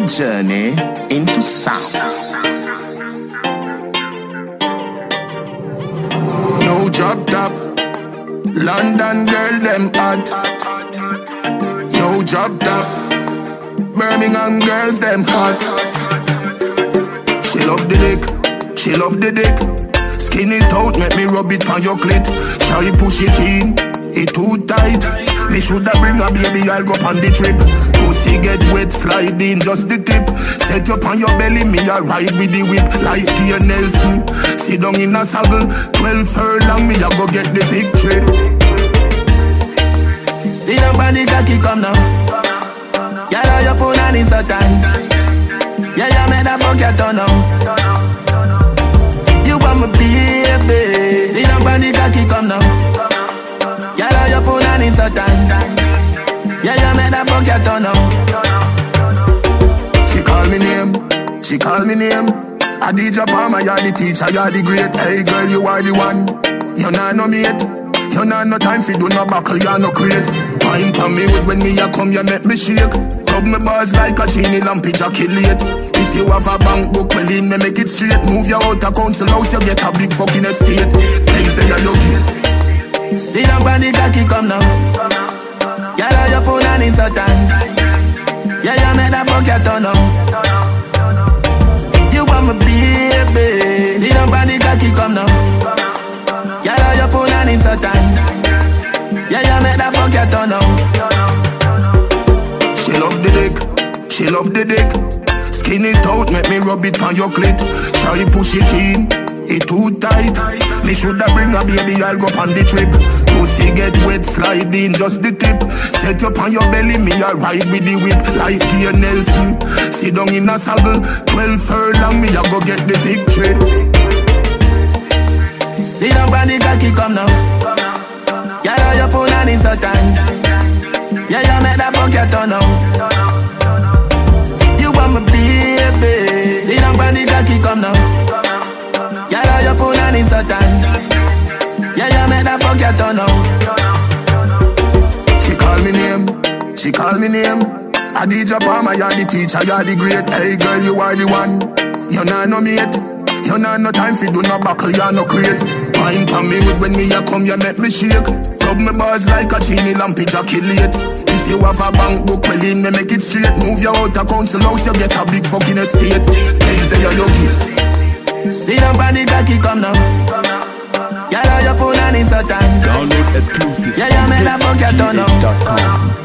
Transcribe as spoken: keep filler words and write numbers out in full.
a journey into sound. No drop top, London girl them hot. No drop top, Birmingham girls them hot. She love the dick, she love the dick. Skin it out, make me rub it on your clit. Try push it in, it too tight. Me shoulda bring a baby, I'll go on the trip. Pussy get wet, slide in just the tip. Set up on your belly, me a ride with the whip. Like Tia Nelson, sit down in a saddle. Twelve furlong, me a go get the victory. See the body cocky come now. Yeah, your punani is so tight. Yeah, you made a fuck your turn now. You want my baby. See the body cocky come now. Yeah, your punani is so tight. Yeah, you made a fuck your turn now. She call me name, she call me name. I D J Palmer, you're the teacher, you're the great. Hey girl, you are the one. You're not no mate. You nah no time fi do no buckle, you no crate. Pine for me with when me a come, you make me shake. Rub me bars like a sheeny lamp, ejaculate. If you have a bank book, well in me make it straight. Move you out of council house, you get a big fucking estate. Things they are your gate. See the body cocky come now. Yeah, your punani is so tight. Yeah, you made a fuck your turn now. You want my baby. See the body cocky come now. Yeah, your punani is so tight. Yeah, you made a fuck your turn now. She love the dick, she love the dick. Skin it out, make me rub it on your clit. Try push it in, it too tight. Me shoulda bring a baby, I'll go on the trip. Pussy get wet, slide in just the tip. Set up on your belly, me a ride with the whip. Like Tia Nelson, sit down in a saddle. Twelve furlong, me a go get the victory. See the body cocky come now. Yeah, your punani is so tight. Yeah, you made a fuck your turn now. You want my baby. See the body cocky come now. Yeah, your punani is so tight. Yeah, you made a fuck your turn now. She call me name, she call me name. I D J Palmer, you're the teacher, you're the great. Hey girl, you are the one. You're not no mate. You nah no time fi do no buckle, you no crate. Pine for me with when me a come, you make me shake. Rub me bars like a sheeny lamp, ejaculate. If you have a bank book, well in me make it straight. Move you out of council house, you get a big fucking estate. Things they are your gate. See the body cocky come now. Yeah, your punani is so tight. Download exclusive. Yeah, you made a fuck your turn now.